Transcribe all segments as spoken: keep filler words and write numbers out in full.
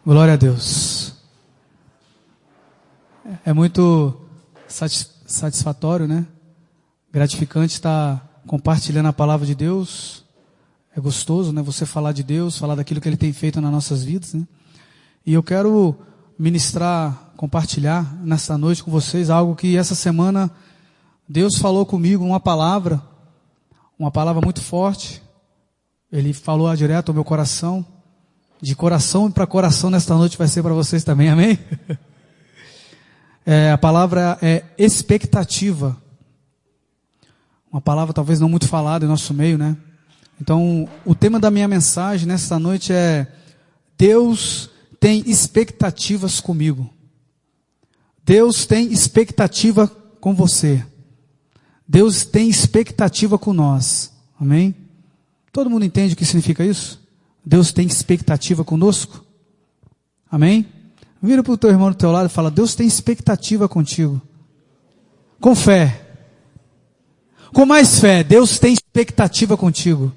Glória a Deus. É muito satisfatório, né? Gratificante estar compartilhando a palavra de Deus. É gostoso, né? Você falar de Deus, falar daquilo que Ele tem feito nas nossas vidas, né? E eu quero ministrar, compartilhar nesta noite com vocês algo que essa semana Deus falou comigo, uma palavra, uma palavra muito forte. Ele falou direto ao meu coração. De coração para coração nesta noite vai ser para vocês também, amém? É, a palavra é expectativa. Uma palavra talvez não muito falada em nosso meio, né? Então, o tema da minha mensagem nesta noite é: Deus tem expectativas comigo. Deus tem expectativa com você. Deus tem expectativa com nós. Amém? Todo mundo entende o que significa isso? Deus tem expectativa conosco? Amém? Vira para o teu irmão do teu lado e fala: Deus tem expectativa contigo. Com fé. Com mais fé. Deus tem expectativa contigo.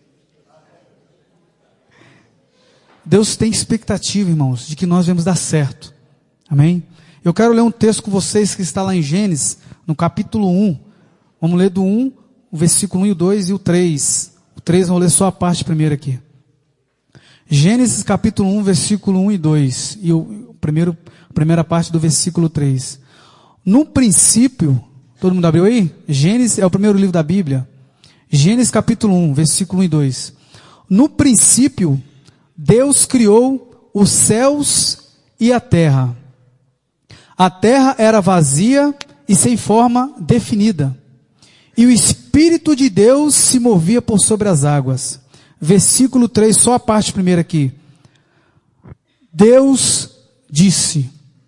Deus tem expectativa, irmãos, de que nós vamos dar certo. Amém? Eu quero ler um texto com vocês que está lá em Gênesis, no capítulo um. Vamos ler do um, o versículo um e o dois e o três. O três, vamos ler só a parte primeira aqui. Gênesis capítulo um, versículo um e dois. E o primeiro, a primeira parte do versículo três. No princípio, todo mundo abriu aí? Gênesis é o primeiro livro da Bíblia. Gênesis capítulo um, versículo um e dois. No princípio, Deus criou os céus e a terra. A terra era vazia e sem forma definida. E o Espírito de Deus se movia por sobre as águas. Versículo três, só a parte primeira aqui. Deus disse.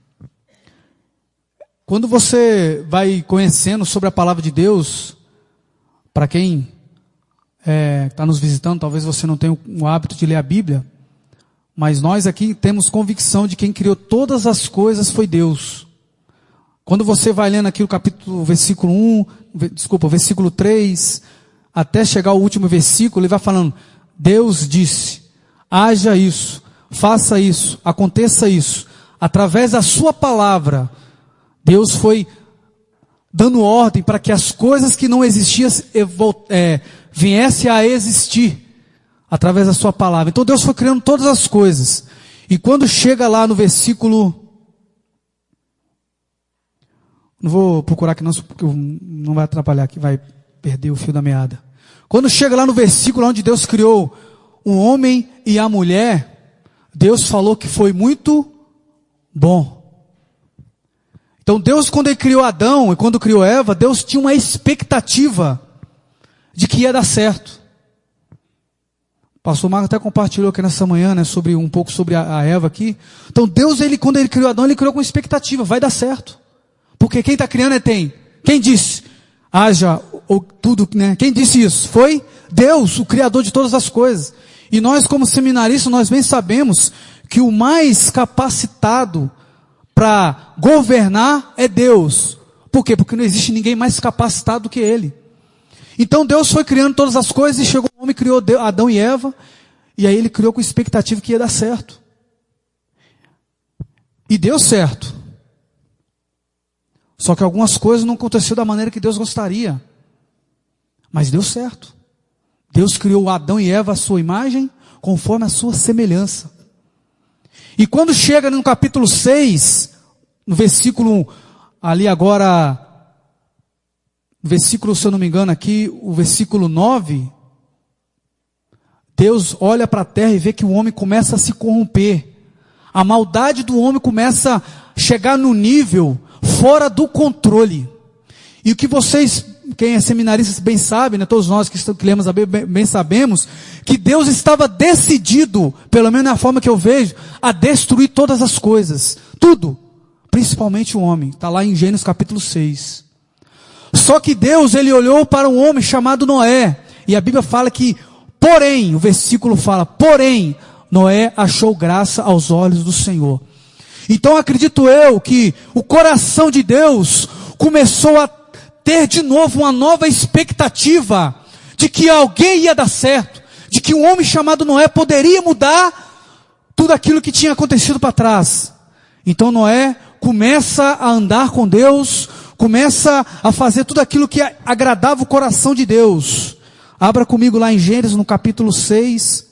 Quando você vai conhecendo sobre a palavra de Deus, para quem está é, nos visitando, talvez você não tenha o hábito de ler a Bíblia, mas nós aqui temos convicção de que quem criou todas as coisas foi Deus. Quando você vai lendo aqui o capítulo, versículo um, desculpa, versículo três, até chegar ao último versículo, ele vai falando: Deus disse, haja isso, faça isso, aconteça isso. Através da sua palavra, Deus foi dando ordem para que as coisas que não existiam é, viessem a existir. Através da sua palavra. Então Deus foi criando todas as coisas. E quando chega lá no versículo... Não vou procurar aqui não, porque não vai atrapalhar aqui, vai perder o fio da meada. Quando chega lá no versículo onde Deus criou o homem e a mulher, Deus falou que foi muito bom. Então Deus, quando Ele criou Adão e quando criou Eva, Deus tinha uma expectativa de que ia dar certo. O pastor Marcos até compartilhou aqui nessa manhã, né, sobre, um pouco sobre a, a Eva aqui. Então Deus, ele, quando Ele criou Adão, Ele criou com expectativa, vai dar certo. Porque quem está criando é tem. Quem disse? Haja, ou tudo, né? Quem disse isso? Foi Deus, o Criador de todas as coisas. E nós, como seminaristas, nós bem sabemos que o mais capacitado para governar é Deus. Por quê? Porque não existe ninguém mais capacitado do que Ele. Então Deus foi criando todas as coisas e chegou o homem, criou Adão e Eva, e aí Ele criou com expectativa que ia dar certo. E deu certo. Só que algumas coisas não aconteceram da maneira que Deus gostaria. Mas deu certo. Deus criou Adão e Eva à sua imagem, conforme a sua semelhança. E quando chega no capítulo seis, no versículo, ali agora, no versículo, se eu não me engano aqui, o versículo nove, Deus olha para a terra e vê que o homem começa a se corromper. A maldade do homem começa a chegar no nível fora do controle. E o que vocês, quem é seminarista bem sabe, né, todos nós que, estamos, que lemos a Bíblia bem, bem sabemos, que Deus estava decidido, pelo menos na forma que eu vejo, a destruir todas as coisas. Tudo. Principalmente o homem. Está lá em Gênesis capítulo seis. Só que Deus, Ele olhou para um homem chamado Noé. E a Bíblia fala que, porém, o versículo fala, porém, Noé achou graça aos olhos do Senhor. Então acredito eu que o coração de Deus começou a ter de novo uma nova expectativa de que alguém ia dar certo, de que um homem chamado Noé poderia mudar tudo aquilo que tinha acontecido para trás. Então Noé começa a andar com Deus, começa a fazer tudo aquilo que agradava o coração de Deus. Abra comigo lá em Gênesis, no capítulo seis.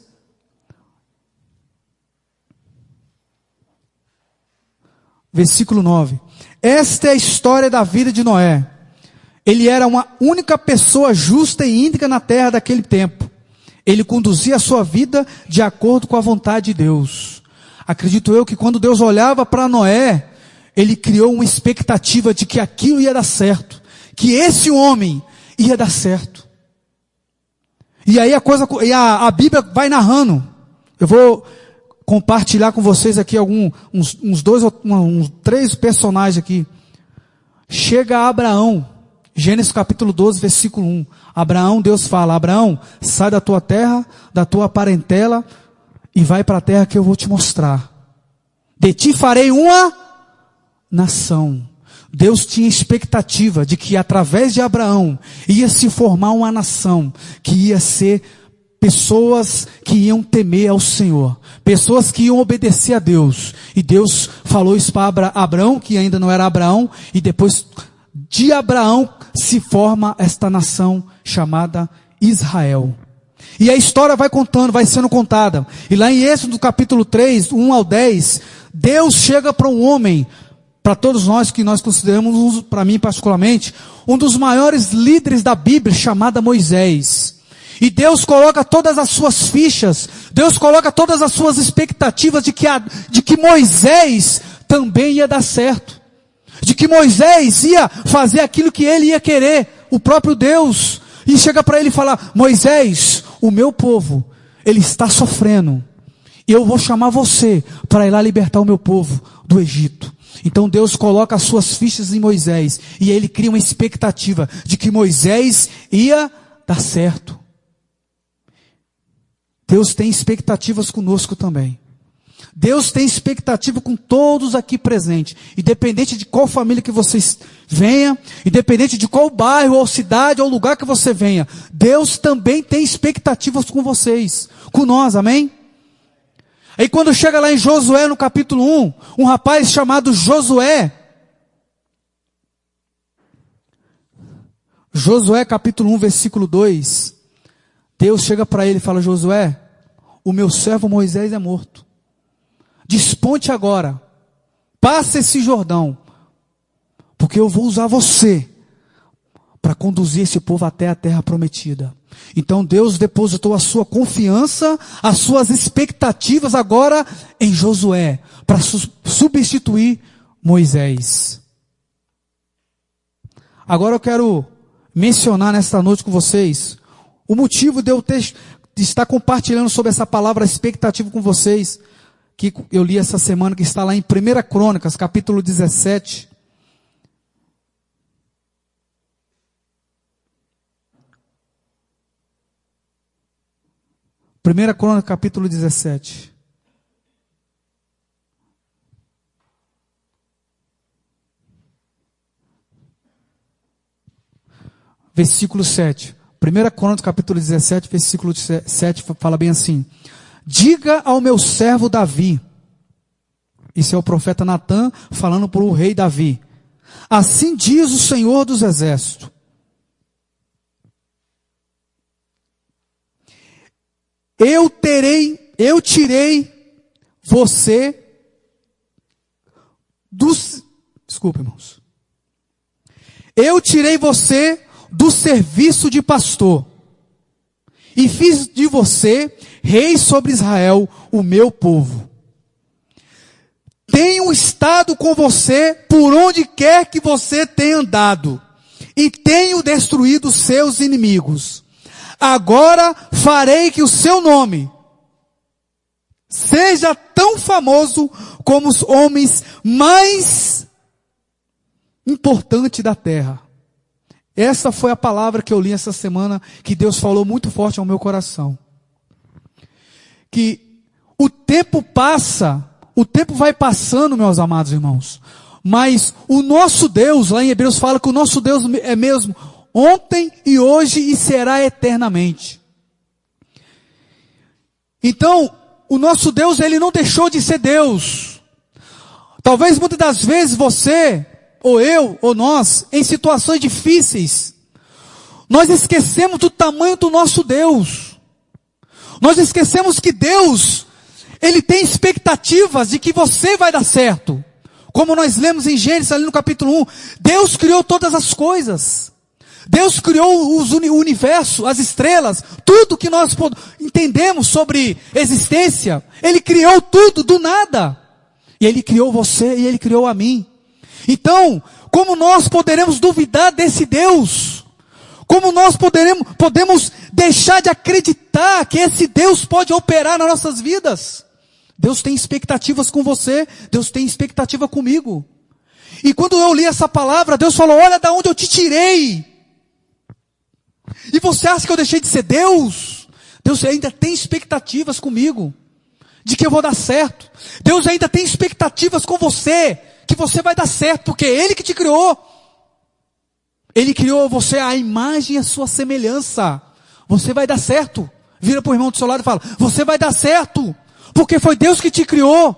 Versículo nove. Esta é a história da vida de Noé. Ele era uma única pessoa justa e íntegra na terra daquele tempo. Ele conduzia a sua vida de acordo com a vontade de Deus. Acredito eu que quando Deus olhava para Noé, Ele criou uma expectativa de que aquilo ia dar certo. Que esse homem ia dar certo. E aí a coisa, e a, a Bíblia vai narrando. Eu vou compartilhar com vocês aqui algum, uns, uns dois, uns três personagens aqui. Chega Abraão. Gênesis capítulo doze, versículo um. Abraão, Deus fala, Abraão, sai da tua terra, da tua parentela, e vai para a terra que eu vou te mostrar. De ti farei uma nação. Deus tinha expectativa de que através de Abraão ia se formar uma nação, que ia ser pessoas que iam temer ao Senhor, pessoas que iam obedecer a Deus. E Deus falou isso para Abraão, que ainda não era Abraão, e depois de Abraão se forma esta nação chamada Israel. E a história vai contando, vai sendo contada. E lá em Êxodo capítulo três, um ao dez, Deus chega para um homem, para todos nós que nós consideramos, para mim particularmente, um dos maiores líderes da Bíblia, chamado Moisés. E Deus coloca todas as suas fichas, Deus coloca todas as suas expectativas de que, a, de que Moisés também ia dar certo. De que Moisés ia fazer aquilo que ele ia querer, o próprio Deus. E chega para ele e fala, Moisés, o meu povo, ele está sofrendo. Eu vou chamar você para ir lá libertar o meu povo do Egito. Então Deus coloca as suas fichas em Moisés. E ele cria uma expectativa de que Moisés ia dar certo. Deus tem expectativas conosco também. Deus tem expectativa com todos aqui presentes, independente de qual família que você venha, independente de qual bairro, ou cidade, ou lugar que você venha, Deus também tem expectativas com vocês, com nós, amém? Aí quando chega lá em Josué, no capítulo um, um rapaz chamado Josué, Josué capítulo um, versículo dois, Deus chega para ele e fala, Josué, o meu servo Moisés é morto. Desponte agora, passa esse Jordão, porque eu vou usar você para conduzir esse povo até a terra prometida. Então Deus depositou a sua confiança, as suas expectativas agora em Josué, para su- substituir Moisés. Agora eu quero mencionar nesta noite com vocês, o motivo de eu ter, de estar compartilhando sobre essa palavra expectativa com vocês, que eu li essa semana, que está lá em Primeira Crônicas, capítulo dezessete. Primeira Crônica, capítulo dezessete. Versículo sete. Primeira Crônica, capítulo dezessete, versículo sete, fala bem assim. Diga ao meu servo Davi, isso é o profeta Natã falando para o rei Davi, assim diz o Senhor dos Exércitos, eu terei, eu tirei você dos, desculpa irmãos, eu tirei você do serviço de pastor, e fiz de você rei sobre Israel, o meu povo. Tenho estado com você por onde quer que você tenha andado, e tenho destruído seus inimigos. Agora farei que o seu nome seja tão famoso como os homens mais importantes da terra. Essa foi a palavra que eu li essa semana, que Deus falou muito forte ao meu coração. Que o tempo passa, o tempo vai passando, meus amados irmãos, mas o nosso Deus, lá em Hebreus fala que o nosso Deus é mesmo ontem e hoje e será eternamente. Então, o nosso Deus, ele não deixou de ser Deus. Talvez muitas das vezes você, ou eu, ou nós, em situações difíceis, nós esquecemos do tamanho do nosso Deus. Nós esquecemos que Deus, ele tem expectativas de que você vai dar certo. Como nós lemos em Gênesis, ali no capítulo um, Deus criou todas as coisas. Deus criou os uni- o universo, as estrelas, tudo que nós pod- entendemos sobre existência. Ele criou tudo do nada. E Ele criou você e Ele criou a mim. Então, como nós poderemos duvidar desse Deus? Como nós poderemos, podemos deixar de acreditar que esse Deus pode operar nas nossas vidas? Deus tem expectativas com você, Deus tem expectativa comigo. E quando eu li essa palavra, Deus falou, olha da onde eu te tirei. E você acha que eu deixei de ser Deus? Deus ainda tem expectativas comigo, de que eu vou dar certo. Deus ainda tem expectativas com você, que você vai dar certo, porque é Ele que te criou. Ele criou você à imagem e à sua semelhança. Você vai dar certo. Vira para o irmão do seu lado e fala, você vai dar certo, porque foi Deus que te criou.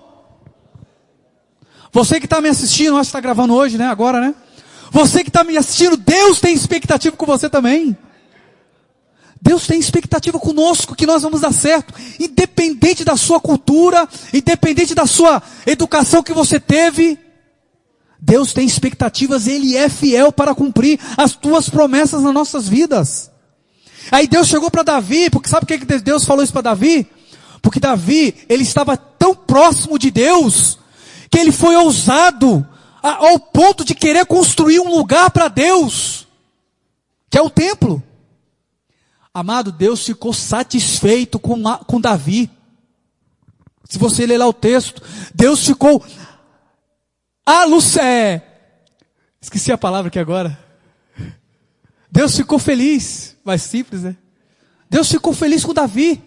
Você que está me assistindo, acho que está gravando hoje, né? Agora, né? Você que está me assistindo, Deus tem expectativa com você também. Deus tem expectativa conosco, que nós vamos dar certo, independente da sua cultura, independente da sua educação que você teve. Deus tem expectativas, Ele é fiel para cumprir as tuas promessas nas nossas vidas. Aí Deus chegou para Davi, porque sabe por que Deus falou isso para Davi? Porque Davi, ele estava tão próximo de Deus, que ele foi ousado, a, ao ponto de querer construir um lugar para Deus, que é o templo. Amado, Deus ficou satisfeito com, com Davi. Se você ler lá o texto, Deus ficou aluc... é, esqueci a palavra aqui agora. Deus ficou feliz, mais simples, né? Deus ficou feliz com Davi.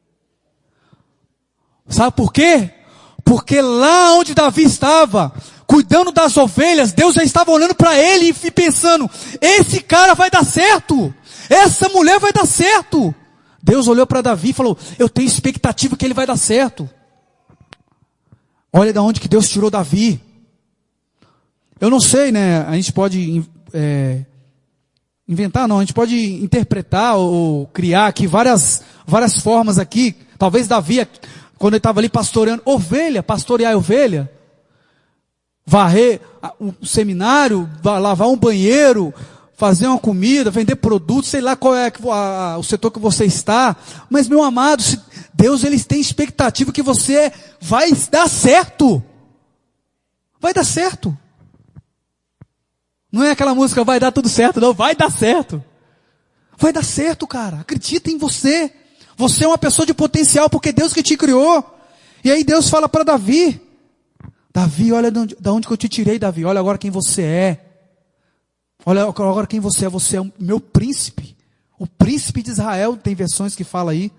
Sabe por quê? Porque lá onde Davi estava, cuidando das ovelhas, Deus já estava olhando para ele e pensando, esse cara vai dar certo. Essa mulher vai dar certo. Deus olhou para Davi e falou, eu tenho expectativa que ele vai dar certo. Olha de onde que Deus tirou Davi. Eu não sei, né? A gente pode é, inventar, não. A gente pode interpretar ou criar aqui várias, várias formas aqui. Talvez Davi, quando ele estava ali pastoreando ovelha, pastorear ovelha, varrer um seminário, lavar um banheiro, fazer uma comida, vender produtos, sei lá qual é o setor que você está. Mas, meu amado, Deus, ele tem expectativa que você vai dar certo. Vai dar certo. Não é aquela música, vai dar tudo certo, não. Vai dar certo. Vai dar certo, cara. Acredita em você. Você é uma pessoa de potencial, porque Deus que te criou. E aí Deus fala para Davi, Davi, olha de onde, de onde que eu te tirei, Davi. Olha agora quem você é. Olha agora quem você é, você é o meu príncipe, o príncipe de Israel, tem versões que fala aí.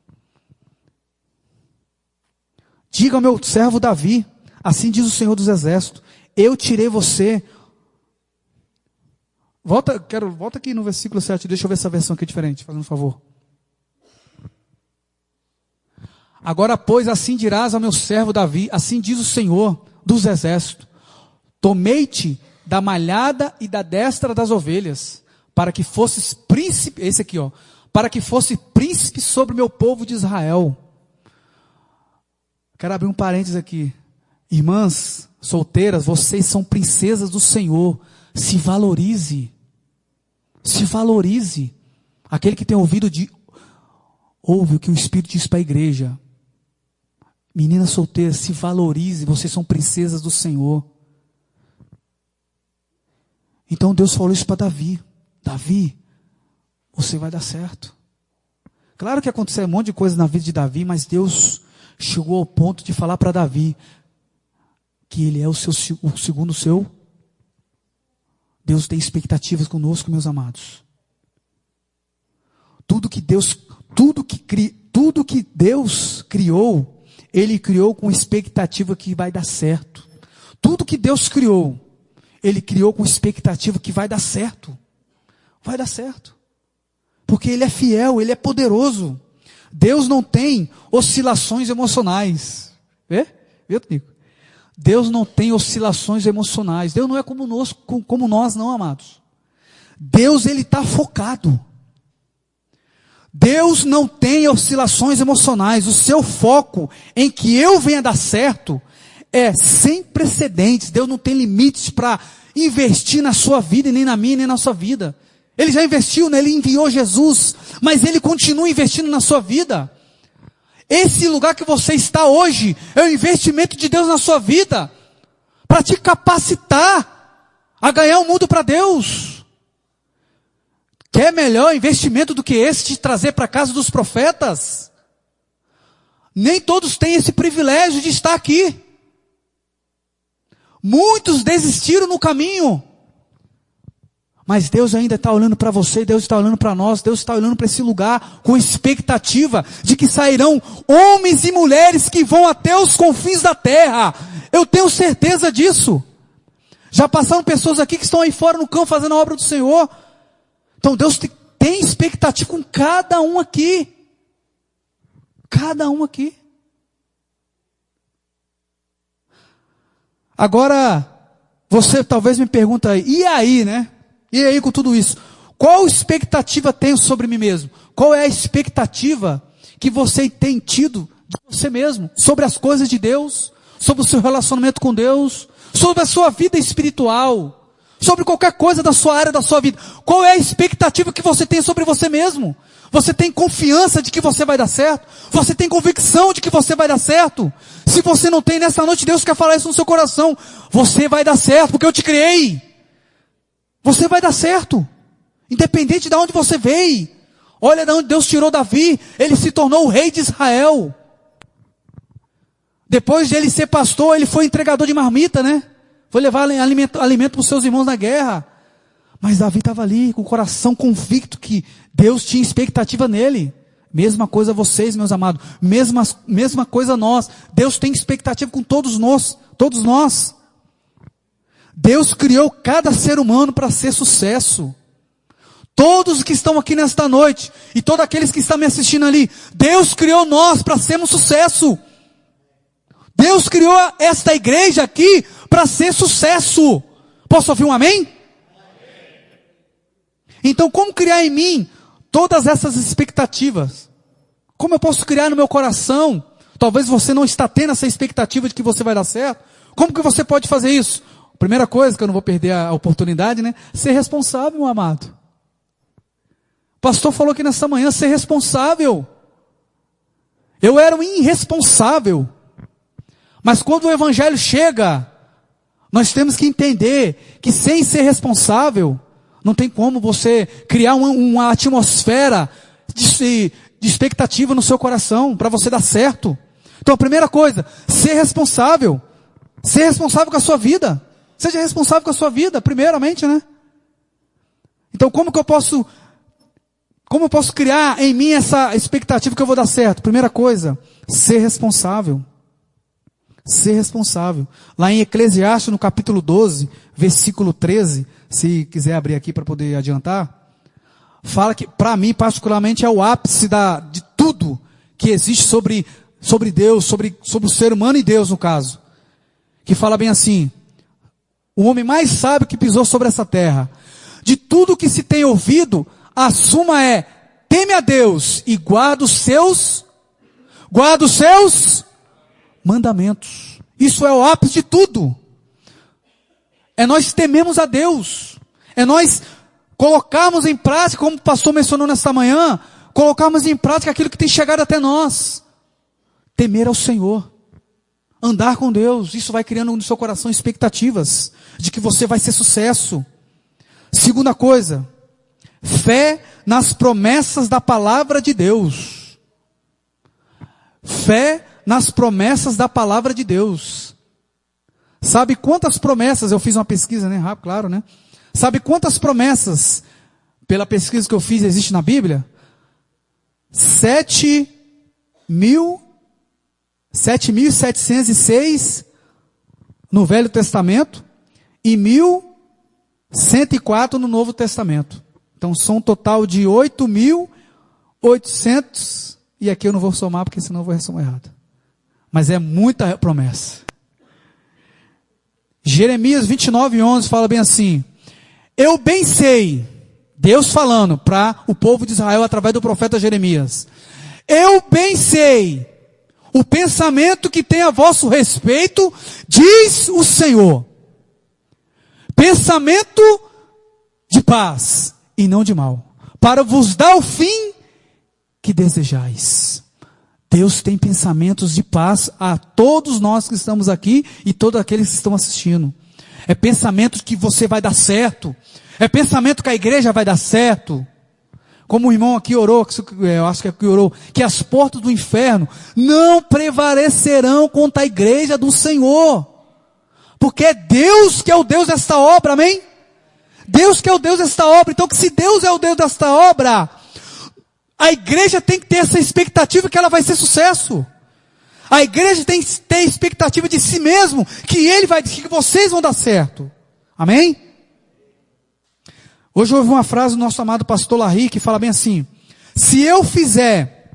Diga ao meu servo Davi, assim diz o Senhor dos Exércitos, eu tirei você. Volta, quero, volta aqui no versículo sete, deixa eu ver essa versão aqui diferente, fazendo um favor. Agora, pois, assim dirás ao meu servo Davi, assim diz o Senhor dos Exércitos, tomei-te da malhada e da destra das ovelhas, para que fosses príncipe, esse aqui ó, para que fosse príncipe sobre o meu povo de Israel. Quero abrir um parênteses aqui. Irmãs solteiras, vocês são princesas do Senhor. Se valorize. Se valorize. Aquele que tem ouvido, de, ouve o que o Espírito diz para a igreja. Meninas solteiras, se valorize. Vocês são princesas do Senhor. Então Deus falou isso para Davi. Davi, você vai dar certo. Claro que aconteceu um monte de coisa na vida de Davi, mas Deus chegou ao ponto de falar para Davi que ele é o, seu, o segundo seu. Deus tem expectativas conosco, meus amados. Tudo que Deus, tudo que, cri, tudo que Deus criou, Ele criou com expectativa que vai dar certo. Tudo que Deus criou, Ele criou com expectativa que vai dar certo. Vai dar certo. Porque Ele é fiel, Ele é poderoso. Deus não tem oscilações emocionais. Vê? Vê, Nico? Deus não tem oscilações emocionais. Deus não é como nós, como nós não, amados. Deus, ele está focado. Deus não tem oscilações emocionais. O seu foco em que eu venha dar certo é sem precedentes. Deus não tem limites para investir na sua vida, e nem na minha, nem na sua vida. Ele já investiu, né? Ele enviou Jesus, mas Ele continua investindo na sua vida. Esse lugar que você está hoje é o investimento de Deus na sua vida, para te capacitar a ganhar o mundo para Deus. Quer melhor investimento do que esse de trazer para a casa dos profetas? Nem todos têm esse privilégio de estar aqui. Muitos desistiram no caminho. Mas Deus ainda está olhando para você, Deus está olhando para nós, Deus está olhando para esse lugar com expectativa de que sairão homens e mulheres que vão até os confins da terra. Eu tenho certeza disso. Já passaram pessoas aqui que estão aí fora no campo fazendo a obra do Senhor. Então Deus tem expectativa com cada um aqui. Cada um aqui. Agora, você talvez me pergunta aí, e aí, né? E aí com tudo isso? Qual expectativa tenho sobre mim mesmo? Qual é a expectativa que você tem tido de você mesmo? Sobre as coisas de Deus? Sobre o seu relacionamento com Deus? Sobre a sua vida espiritual? Sobre qualquer coisa da sua área da sua vida? Qual é a expectativa que você tem sobre você mesmo? Você tem confiança de que você vai dar certo? Você tem convicção de que você vai dar certo? Se você não tem, nessa noite Deus quer falar isso no seu coração. Você vai dar certo, porque eu te criei. Você vai dar certo. Independente de onde você veio. Olha de onde Deus tirou Davi. Ele se tornou o rei de Israel. Depois de ele ser pastor, ele foi entregador de marmita, né? Foi levar alimento, alimento para os seus irmãos na guerra. Mas Davi estava ali com o coração convicto que Deus tinha expectativa nele. Mesma coisa vocês, meus amados. Mesma, mesma coisa nós. Deus tem expectativa com todos nós. Todos nós. Deus criou cada ser humano para ser sucesso. Todos que estão aqui nesta noite, e todos aqueles que estão me assistindo ali, Deus criou nós para sermos sucesso. Deus criou esta igreja aqui para ser sucesso. Posso ouvir um amém? Então, como criar em mim todas essas expectativas? Como eu posso criar no meu coração? Talvez você não está tendo essa expectativa de que você vai dar certo. Como que você pode fazer isso? Primeira coisa, que eu não vou perder a oportunidade, né? Ser responsável, meu amado. O pastor falou aqui nessa manhã, ser responsável. Eu era um irresponsável. Mas quando o evangelho chega, nós temos que entender que sem ser responsável, não tem como você criar uma, uma atmosfera de, de expectativa no seu coração, para você dar certo. Então a primeira coisa, ser responsável. Ser responsável com a sua vida. Seja responsável com a sua vida, primeiramente, né? Então como que eu posso, como eu posso criar em mim essa expectativa que eu vou dar certo? Primeira coisa, ser responsável. Ser responsável. Lá em Eclesiastes, no capítulo doze, versículo treze, se quiser abrir aqui para poder adiantar, fala que, para mim, particularmente, é o ápice da, de tudo que existe sobre, sobre Deus, sobre, sobre o ser humano e Deus, no caso. Que fala bem assim, o homem mais sábio que pisou sobre essa terra, de tudo que se tem ouvido, a suma é, teme a Deus e guarda os seus, guarda os seus mandamentos. Isso é o ápice de tudo. É nós tememos a Deus. É nós colocarmos em prática, como o pastor mencionou nesta manhã, colocarmos em prática aquilo que tem chegado até nós. Temer ao Senhor. Andar com Deus. Isso vai criando no seu coração expectativas de que você vai ser sucesso. Segunda coisa, fé nas promessas da palavra de Deus. Fé nas promessas da palavra de Deus. Sabe quantas promessas, eu fiz uma pesquisa, né, rápido, claro, né? Sabe quantas promessas, pela pesquisa que eu fiz, existe na Bíblia? Sete mil, sete mil setecentos e seis no Velho Testamento e mil cento e quatro no Novo Testamento. Então são um total de oito mil oitocentos E aqui eu não vou somar, porque senão eu vou somar errado. Mas é muita promessa. Jeremias vinte e nove, onze fala bem assim: eu bem sei, Deus falando para o povo de Israel através do profeta Jeremias, eu bem sei o pensamento que tem a vosso respeito, diz o Senhor, pensamento de paz e não de mal, para vos dar o fim que desejais. Deus tem pensamentos de paz a todos nós que estamos aqui e todos aqueles que estão assistindo. É pensamento que você vai dar certo. É pensamento que a igreja vai dar certo. Como o irmão aqui orou, eu acho que aqui orou, que as portas do inferno não prevalecerão contra a igreja do Senhor. Porque é Deus que é o Deus desta obra, amém? Deus que é o Deus desta obra. Então, que se Deus é o Deus desta obra, a igreja tem que ter essa expectativa que ela vai ser sucesso. A igreja tem que ter expectativa de si mesmo, que ele vai, que vocês vão dar certo. Amém? Hoje eu ouvi uma frase do nosso amado pastor Larry, que fala bem assim: se eu fizer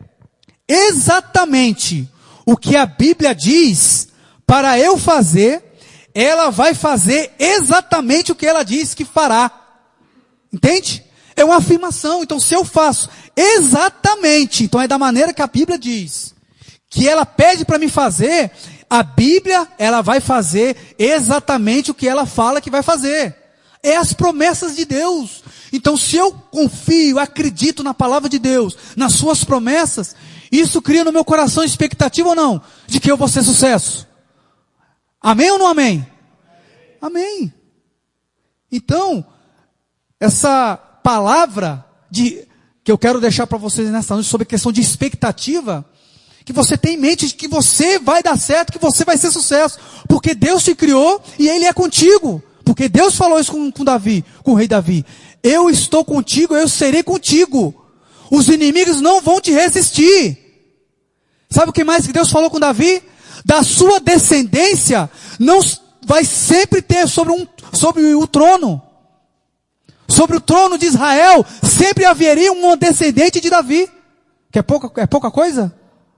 exatamente o que a Bíblia diz para eu fazer, ela vai fazer exatamente o que ela diz que fará. Entende? É uma afirmação. Então, se eu faço exatamente, então é da maneira que a Bíblia diz, que ela pede para me fazer, a Bíblia, ela vai fazer exatamente o que ela fala que vai fazer. É as promessas de Deus. Então, se eu confio, acredito na palavra de Deus, nas suas promessas, isso cria no meu coração expectativa ou não? De que eu vou ser sucesso. Amém ou não amém? Amém. Então, essa palavra de, que eu quero deixar para vocês nessa noite sobre a questão de expectativa, que você tem em mente de que você vai dar certo, que você vai ser sucesso, porque Deus te criou e Ele é contigo, porque Deus falou isso com, com Davi, com o rei Davi: eu estou contigo, eu serei contigo, os inimigos não vão te resistir. Sabe o que mais que Deus falou com Davi? Da sua descendência não vai sempre ter sobre, um, sobre o trono. Sobre o trono de Israel, sempre haveria um descendente de Davi. Que é pouca, é pouca coisa?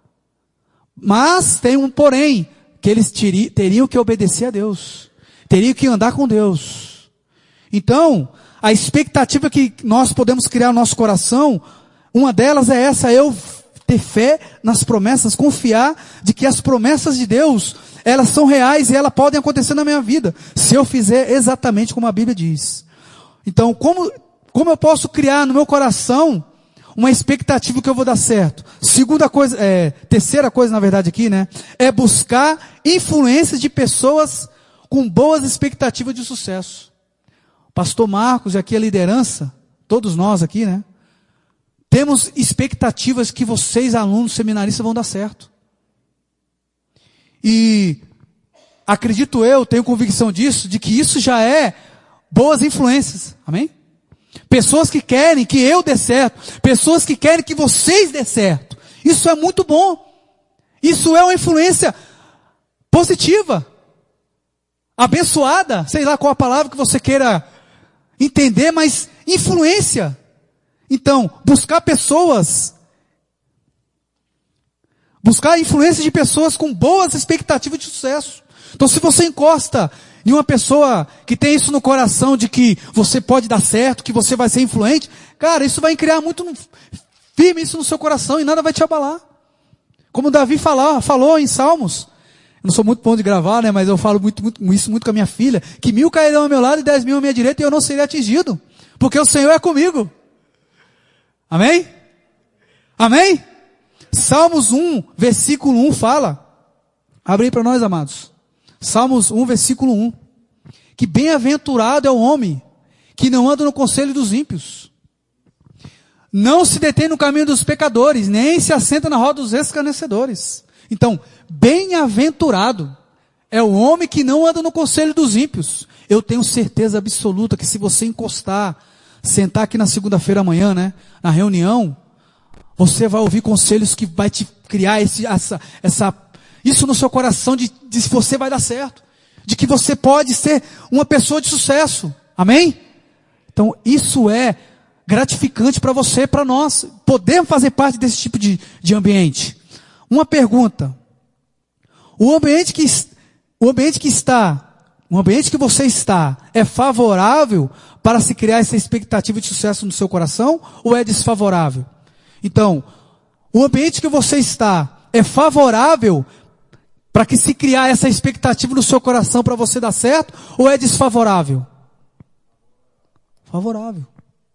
Mas tem um porém, que eles tiri, teriam que obedecer a Deus. Teriam que andar com Deus. Então, a expectativa que nós podemos criar no nosso coração, uma delas é essa: eu ter fé nas promessas, confiar de que as promessas de Deus, elas são reais e elas podem acontecer na minha vida, se eu fizer exatamente como a Bíblia diz. Então, como, como eu posso criar no meu coração uma expectativa que eu vou dar certo? Segunda coisa, é, terceira coisa na verdade aqui, né? É buscar influências de pessoas com boas expectativas de sucesso. Pastor Marcos e aqui a liderança, todos nós aqui, né? Temos expectativas que vocês, alunos seminaristas, vão dar certo. E acredito eu, tenho convicção disso, de que isso já é boas influências, amém? Pessoas que querem que eu dê certo, pessoas que querem que vocês dê certo. Isso é muito bom. Isso é uma influência positiva, abençoada, sei lá qual a palavra que você queira entender, mas influência. Então, buscar pessoas, buscar a influência de pessoas com boas expectativas de sucesso. Então, se você encosta em uma pessoa que tem isso no coração, de que você pode dar certo, que você vai ser influente, cara, isso vai criar muito firme isso no seu coração e nada vai te abalar. Como Davi falou, falou em Salmos, eu não sou muito bom de gravar, né, mas eu falo muito, muito, isso muito com a minha filha, que mil cairão ao meu lado e dez mil à minha direita e eu não serei atingido, porque o Senhor é comigo. Amém? Amém? Salmos um, versículo um fala, abre aí para nós, amados. Salmos um, versículo um. Que bem-aventurado é o homem que não anda no conselho dos ímpios, não se detém no caminho dos pecadores, nem se assenta na roda dos escarnecedores. Então, bem-aventurado é o homem que não anda no conselho dos ímpios. Eu tenho certeza absoluta que se você encostar, sentar aqui na segunda-feira amanhã, né, na reunião, você vai ouvir conselhos que vai te criar esse, essa, essa isso no seu coração de, de se você vai dar certo. De que você pode ser uma pessoa de sucesso. Amém? Então, isso é gratificante para você, para nós. Podemos fazer parte desse tipo de, de ambiente. Uma pergunta. O ambiente que, o ambiente que está, o ambiente que você está, é favorável para se criar essa expectativa de sucesso no seu coração, ou é desfavorável? Então, o ambiente que você está é favorável para que se criar essa expectativa no seu coração para você dar certo, ou é desfavorável? Favorável.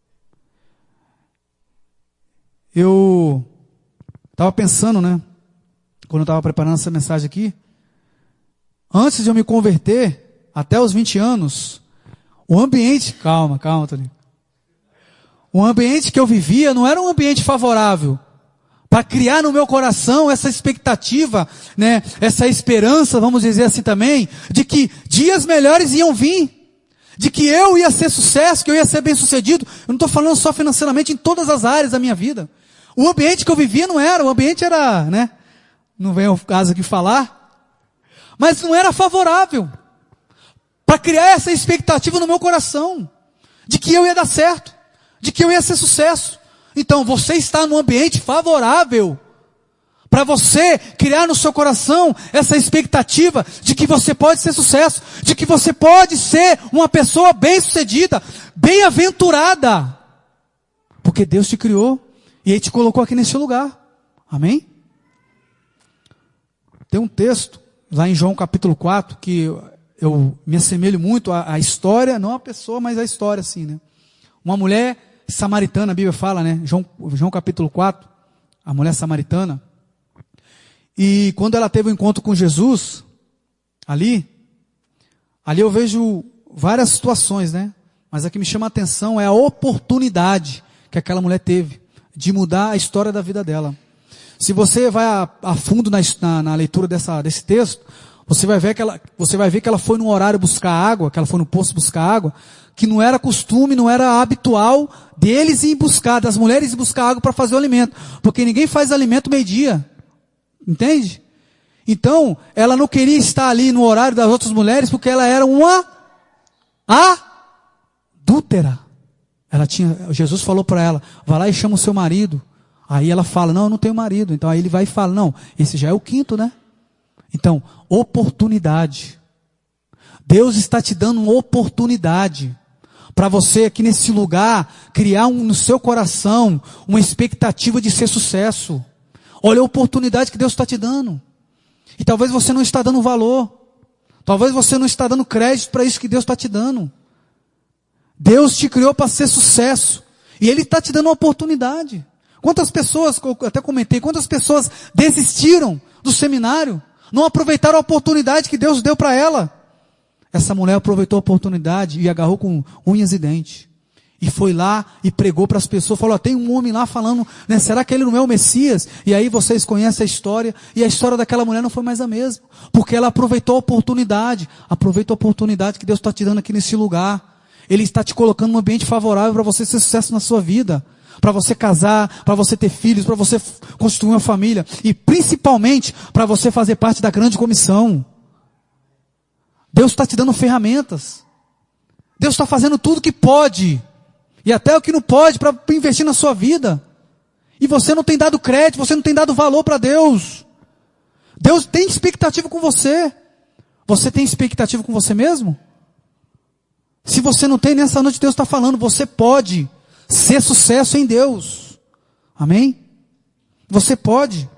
Eu estava pensando, né, quando eu estava preparando essa mensagem aqui, antes de eu me converter, até os vinte anos, o ambiente, calma, calma, Tony. O ambiente que eu vivia não era um ambiente favorável para criar no meu coração essa expectativa, né, essa esperança, vamos dizer assim também, de que dias melhores iam vir, de que eu ia ser sucesso, que eu ia ser bem sucedido. Eu não estou falando só financeiramente, em todas as áreas da minha vida. O ambiente que eu vivia não era, o ambiente era, né, não vem ao caso aqui falar, mas não era favorável para criar essa expectativa no meu coração, de que eu ia dar certo, de que eu ia ser sucesso. Então, você está num ambiente favorável para você criar no seu coração essa expectativa de que você pode ser sucesso, de que você pode ser uma pessoa bem-sucedida, bem-aventurada, porque Deus te criou e Ele te colocou aqui nesse lugar. Amém? Tem um texto lá em João capítulo quatro que eu me assemelho muito à, à história, não a pessoa, mas à história, assim, né? Uma mulher samaritana, a Bíblia fala, né? João, João capítulo quatro, a mulher samaritana. E quando ela teve um encontro com Jesus, ali, ali eu vejo várias situações, né? Mas a que me chama a atenção é a oportunidade que aquela mulher teve de mudar a história da vida dela. Se você vai a, a fundo na, na, na leitura dessa, desse texto, você vai ver que ela, você vai ver que ela foi no horário buscar água, que ela foi no poço buscar água, que não era costume, não era habitual deles ir buscar, das mulheres ir buscar água para fazer o alimento, porque ninguém faz alimento meio-dia, entende? Então, ela não queria estar ali no horário das outras mulheres, porque ela era uma adúltera. Ela tinha, Jesus falou para ela, vai lá e chama o seu marido. Aí ela fala, não, eu não tenho marido. Então aí ele vai e fala, não, esse já é o quinto, né? Então, oportunidade. Deus está te dando uma oportunidade para você aqui nesse lugar criar um, no seu coração uma expectativa de ser sucesso. Olha a oportunidade que Deus está te dando. E talvez você não está dando valor. Talvez você não está dando crédito para isso que Deus está te dando. Deus te criou para ser sucesso. E Ele está te dando uma oportunidade. Quantas pessoas, eu até comentei, quantas pessoas desistiram do seminário? Não aproveitaram a oportunidade que Deus deu para ela. Essa mulher aproveitou a oportunidade e agarrou com unhas e dentes. E foi lá e pregou para as pessoas, falou, ó, tem um homem lá falando, né, será que ele não é o Messias? E aí vocês conhecem a história, e a história daquela mulher não foi mais a mesma, porque ela aproveitou a oportunidade, aproveitou a oportunidade que Deus está te dando aqui nesse lugar. Ele está te colocando num ambiente favorável para você ter sucesso na sua vida, para você casar, para você ter filhos, para você construir uma família, e principalmente para você fazer parte da grande comissão. Deus está te dando ferramentas, Deus está fazendo tudo que pode, e até o que não pode para investir na sua vida. E você não tem dado crédito, você não tem dado valor para Deus. Deus tem expectativa com você. Você tem expectativa com você mesmo? Se você não tem, nessa noite Deus está falando, você pode ser sucesso em Deus. Amém? Você pode.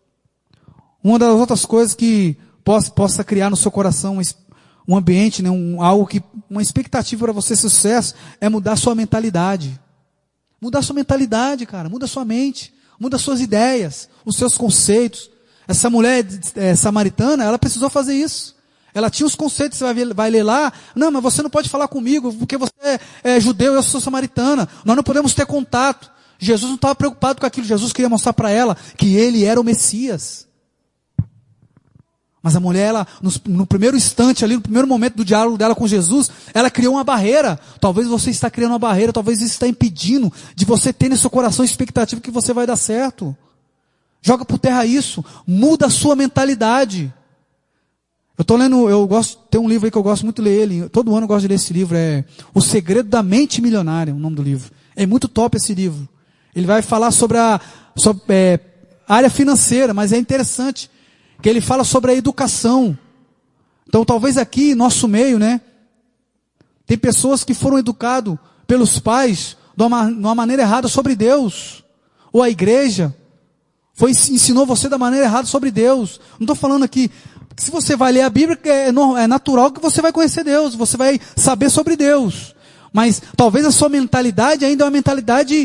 Uma das outras coisas que possa, possa criar no seu coração um ambiente, né, um, algo que, uma expectativa para você ser sucesso, é mudar sua mentalidade. Mudar sua mentalidade, cara. Muda sua mente. Muda suas ideias, os seus conceitos. Essa mulher é, samaritana, ela precisou fazer isso. Ela tinha os conceitos, você vai, ver, vai ler lá, não, mas você não pode falar comigo, porque você é, é judeu, eu sou samaritana, nós não podemos ter contato. Jesus não estava preocupado com aquilo, Jesus queria mostrar para ela que ele era o Messias. Mas a mulher, ela, no, no primeiro instante ali, no primeiro momento do diálogo dela com Jesus, ela criou uma barreira. Talvez você está criando uma barreira, talvez isso está impedindo de você ter no seu coração a expectativa que você vai dar certo. Joga por terra isso, muda a sua mentalidade. Eu estou lendo, eu gosto, tem um livro aí que eu gosto muito de ler ele, todo ano eu gosto de ler esse livro, é O Segredo da Mente Milionária, o nome do livro. É muito top esse livro. Ele vai falar sobre a sobre, é, área financeira, mas é interessante que ele fala sobre a educação. Então talvez aqui, nosso meio, né, tem pessoas que foram educadas pelos pais de uma, de uma maneira errada sobre Deus. Ou a igreja foi, ensinou você da maneira errada sobre Deus. Não estou falando aqui, se você vai ler a Bíblia, é, é natural que você vai conhecer Deus, você vai saber sobre Deus. Mas talvez a sua mentalidade ainda é uma mentalidade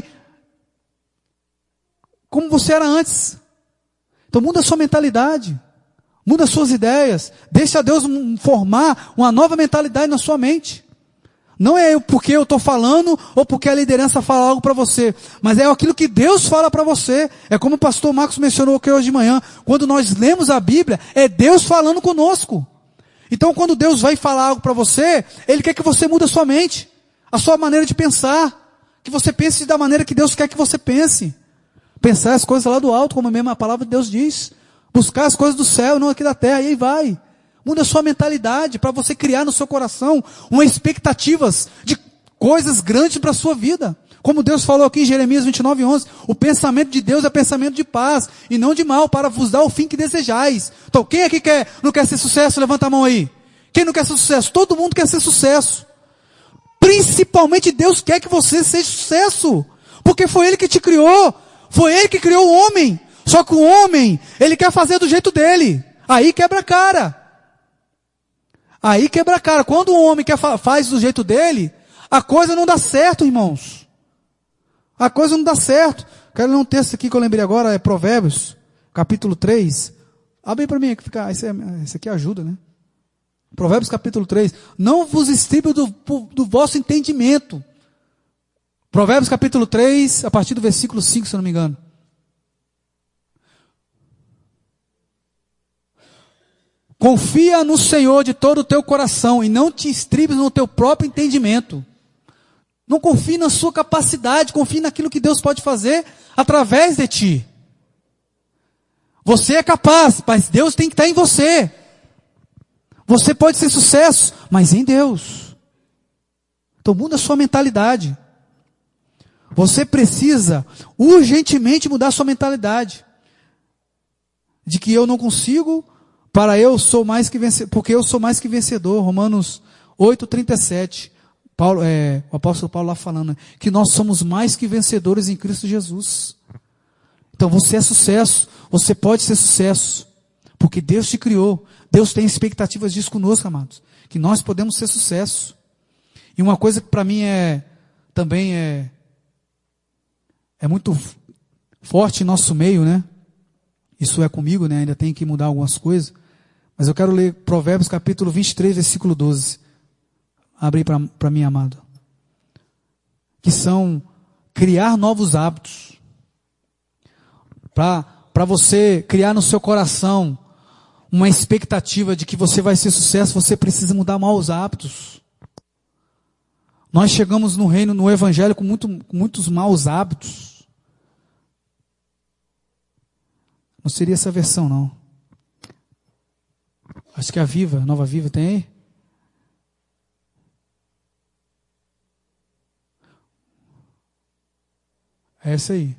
como você era antes. Então muda a sua mentalidade. Muda as suas ideias. Deixa Deus formar uma nova mentalidade na sua mente. Não é porque eu estou falando ou porque a liderança fala algo para você. Mas é aquilo que Deus fala para você. É como o pastor Marcos mencionou aqui hoje de manhã. Quando nós lemos a Bíblia, é Deus falando conosco. Então quando Deus vai falar algo para você, Ele quer que você mude a sua mente. A sua maneira de pensar. Que você pense da maneira que Deus quer que você pense. Pensar as coisas lá do alto, como a mesma palavra de Deus diz. Buscar as coisas do céu, não aqui da terra. E aí vai. Muda a sua mentalidade para você criar no seu coração uma expectativas de coisas grandes para a sua vida. Como Deus falou aqui em Jeremias vinte e nove, onze. O pensamento de Deus é pensamento de paz e não de mal, para vos dar o fim que desejais. Então quem aqui quer, não quer ser sucesso? Levanta a mão aí. Quem não quer ser sucesso? Todo mundo quer ser sucesso. Principalmente Deus quer que você seja sucesso. Porque foi Ele que te criou. Foi Ele que criou o homem. Só que o homem, ele quer fazer do jeito dele. Aí quebra a cara. Aí quebra a cara. Quando o homem quer fa- faz do jeito dele, a coisa não dá certo, irmãos. A coisa não dá certo. Quero ler um texto aqui que eu lembrei agora, é Provérbios, capítulo três. Abre para mim, que fica, esse, é, esse aqui ajuda, né? Provérbios capítulo três. Não vos estribe do, do vosso entendimento. Provérbios capítulo três, a partir do versículo cinco, se eu não me engano. Confia no Senhor de todo o teu coração e não te estribes no teu próprio entendimento. Não confie na sua capacidade, confie naquilo que Deus pode fazer através de ti. Você é capaz, mas Deus tem que estar em você. Você pode ser sucesso, mas em Deus. Então muda a sua mentalidade. Você precisa urgentemente mudar a sua mentalidade. De que eu não consigo... Para eu sou mais que vencedor, porque eu sou mais que vencedor. Romanos oito, trinta e sete. Paulo, é, o apóstolo Paulo lá falando, né, que nós somos mais que vencedores em Cristo Jesus. Então você é sucesso, você pode ser sucesso, porque Deus te criou. Deus tem expectativas disso conosco, amados, que nós podemos ser sucesso. E uma coisa que para mim é, também é, é muito forte em nosso meio, né? Isso é comigo, né? Ainda tem que mudar algumas coisas. Mas eu quero ler Provérbios capítulo vinte e três, versículo doze. Abre aí para mim, amado. Que são criar novos hábitos. Para você criar no seu coração uma expectativa de que você vai ser sucesso, você precisa mudar maus hábitos. Nós chegamos no reino, no evangelho, com, muito, com muitos maus hábitos. Não seria essa versão, não. Acho que a Viva, a Nova Viva, tem aí? É essa aí.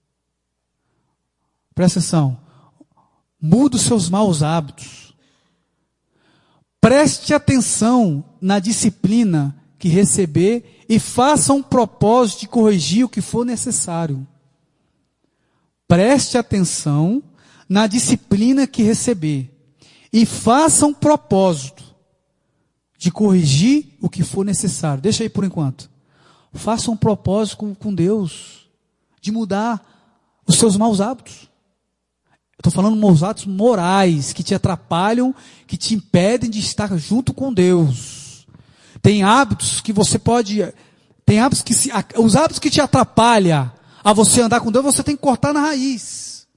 Presta atenção. Muda os seus maus hábitos. Preste atenção na disciplina que receber e faça um propósito de corrigir o que for necessário. Preste atenção na disciplina que receber e faça um propósito de corrigir o que for necessário. Deixa aí por enquanto. Faça um propósito com, com Deus de mudar os seus maus hábitos. Estou falando de maus hábitos morais que te atrapalham, que te impedem de estar junto com Deus. Tem hábitos que você pode... Tem hábitos que... Se, os hábitos que te atrapalham a você andar com Deus, você tem que cortar na raiz.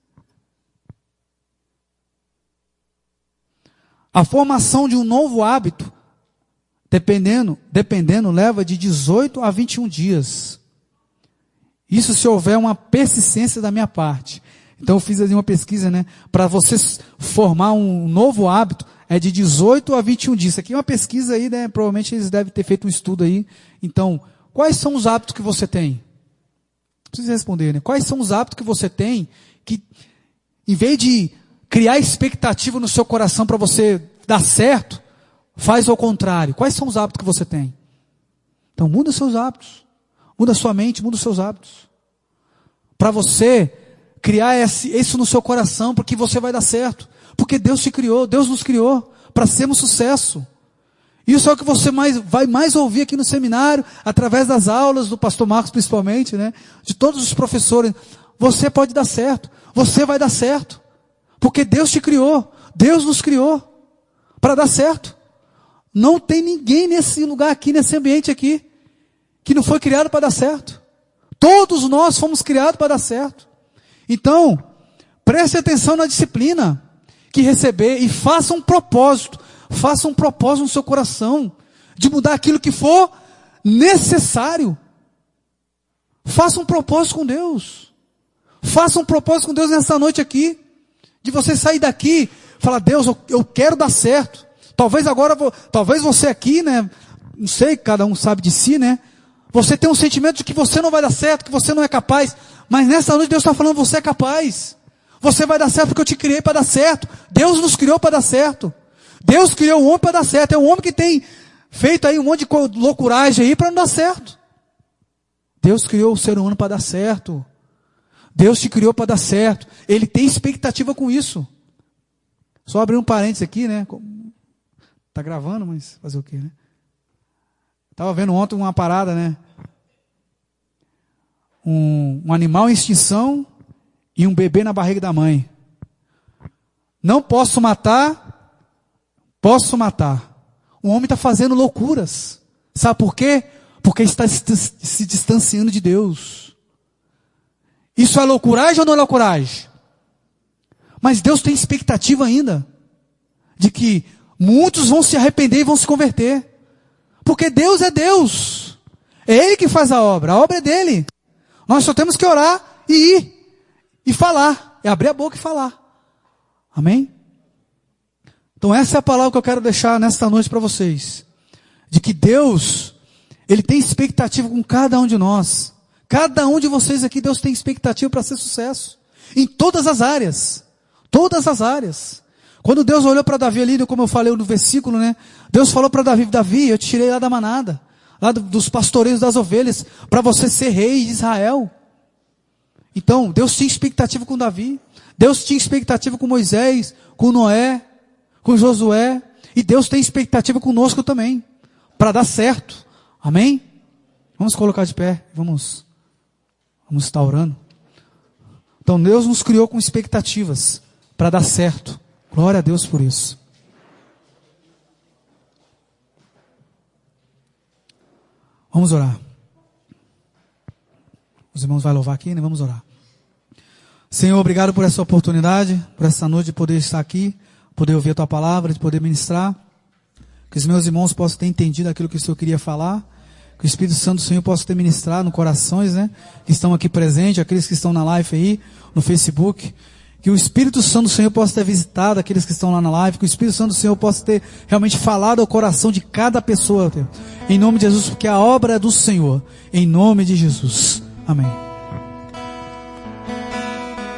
A formação de um novo hábito, dependendo, dependendo, leva de dezoito a vinte e um dias. Isso se houver uma persistência da minha parte. Então eu fiz ali uma pesquisa, né? Para você formar um novo hábito, é de dezoito a vinte e um dias. Isso aqui é uma pesquisa aí, né? Provavelmente eles devem ter feito um estudo aí. Então, quais são os hábitos que você tem? Precisa responder, né? Quais são os hábitos que você tem que, em vez de criar expectativa no seu coração para você dar certo, faz ao contrário? Quais são os hábitos que você tem? Então muda os seus hábitos. Muda a sua mente, muda os seus hábitos. Para você criar esse, isso no seu coração, porque você vai dar certo. Porque Deus te criou, Deus nos criou para sermos sucesso. Isso é o que você mais, vai mais ouvir aqui no seminário, através das aulas do pastor Marcos principalmente, né? De todos os professores. Você pode dar certo, você vai dar certo. Porque Deus te criou, Deus nos criou para dar certo. Não tem ninguém nesse lugar aqui, nesse ambiente aqui, que não foi criado para dar certo. Todos nós fomos criados para dar certo. Então, preste atenção na disciplina que receber e faça um propósito. Faça um propósito no seu coração de mudar aquilo que for necessário. Faça um propósito com Deus. Faça um propósito com Deus nessa noite aqui. De você sair daqui e falar, Deus, eu, eu quero dar certo. Talvez agora, talvez você aqui, né? Não sei, cada um sabe de si, né? Você tem um sentimento de que você não vai dar certo, que você não é capaz. Mas nessa noite Deus está falando, você é capaz. Você vai dar certo porque eu te criei para dar certo. Deus nos criou para dar certo. Deus criou o homem para dar certo. É um homem que tem feito aí um monte de loucuragem aí para não dar certo. Deus criou o ser humano para dar certo. Deus te criou para dar certo. Ele tem expectativa com isso. Só abrir um parênteses aqui, né? Tá gravando, mas fazer o quê, né? Estava vendo ontem uma parada, né? Um, um animal em extinção e um bebê na barriga da mãe. Não posso matar, posso matar. O homem está fazendo loucuras. Sabe por quê? Porque está se distanciando de Deus. Isso é loucuragem ou não é loucuragem? Mas Deus tem expectativa ainda de que muitos vão se arrepender e vão se converter. Porque Deus é Deus. É Ele que faz a obra. A obra é dele. Nós só temos que orar e ir. E falar. E abrir a boca e falar. Amém? Então essa é a palavra que eu quero deixar nesta noite para vocês. De que Deus, Ele tem expectativa com cada um de nós. Cada um de vocês aqui, Deus tem expectativa para ser sucesso. Em todas as áreas. Todas as áreas. Quando Deus olhou para Davi ali, como eu falei no versículo, né? Deus falou para Davi, Davi, eu te tirei lá da manada, lá do, dos pastoreios das ovelhas, para você ser rei de Israel. Então, Deus tinha expectativa com Davi, Deus tinha expectativa com Moisés, com Noé, com Josué, e Deus tem expectativa conosco também, para dar certo. Amém? Vamos colocar de pé, vamos, vamos estar orando. Então, Deus nos criou com expectativas, para dar certo. Glória a Deus por isso. Vamos orar. Os irmãos vão louvar aqui, né? Vamos orar. Senhor, obrigado por essa oportunidade, por essa noite de poder estar aqui, poder ouvir a Tua palavra, de poder ministrar. Que os meus irmãos possam ter entendido aquilo que o Senhor queria falar. Que o Espírito Santo do Senhor possa ter ministrado no corações, né? Que estão aqui presentes, aqueles que estão na live aí, no Facebook. Que o Espírito Santo do Senhor possa ter visitado aqueles que estão lá na live. Que o Espírito Santo do Senhor possa ter realmente falado ao coração de cada pessoa. Em nome de Jesus, porque a obra é do Senhor. Em nome de Jesus. Amém.